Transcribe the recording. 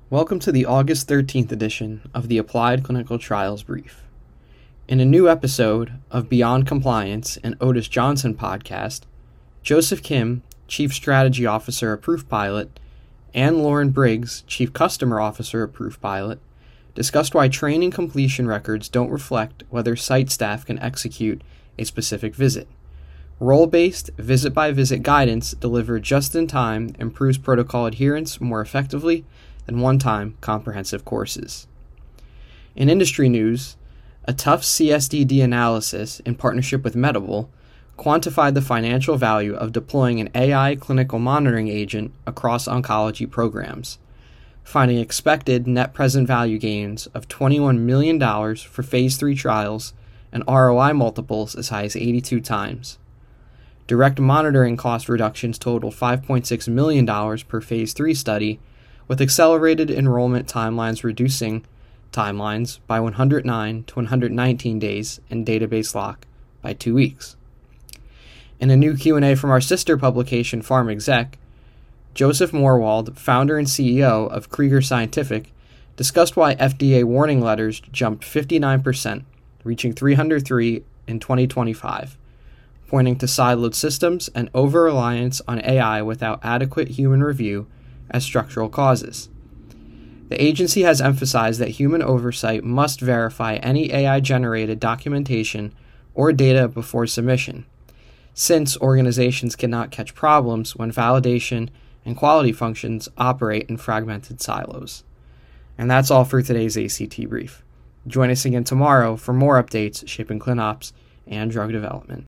Welcome to the August 13th edition of the Applied Clinical Trials Brief. In a new episode of Beyond Compliance and Otis Johnson podcast, Joseph Kim, Chief Strategy Officer at ProofPilot, and Lauren Briggs, Chief Customer Officer at ProofPilot, discussed why training completion records don't reflect whether site staff can execute a specific visit. Role-based, visit-by-visit guidance delivered just in time improves protocol adherence more effectively than one-time comprehensive courses. In industry news, a Tufts CSDD analysis in partnership with Medable quantified the financial value of deploying an AI clinical monitoring agent across oncology programs, finding expected net present value gains of $21 million for Phase 3 trials and ROI multiples as high as 82 times. Direct monitoring cost reductions total $5.6 million per Phase 3 study, with accelerated enrollment timelines reducing timelines by 109 to 119 days and database lock by 2 weeks. In a new Q&A from our sister publication, PharmExec, Joseph Morwald, founder and CEO of Krieger Scientific, discussed why FDA warning letters jumped 59%, reaching 303 in 2025, pointing to siloed systems and over-reliance on AI without adequate human review as structural causes. The agency has emphasized that human oversight must verify any AI-generated documentation or data before submission, since organizations cannot catch problems when validation and quality functions operate in fragmented silos. And that's all for today's ACT Brief. Join us again tomorrow for more updates shaping ClinOps and drug development.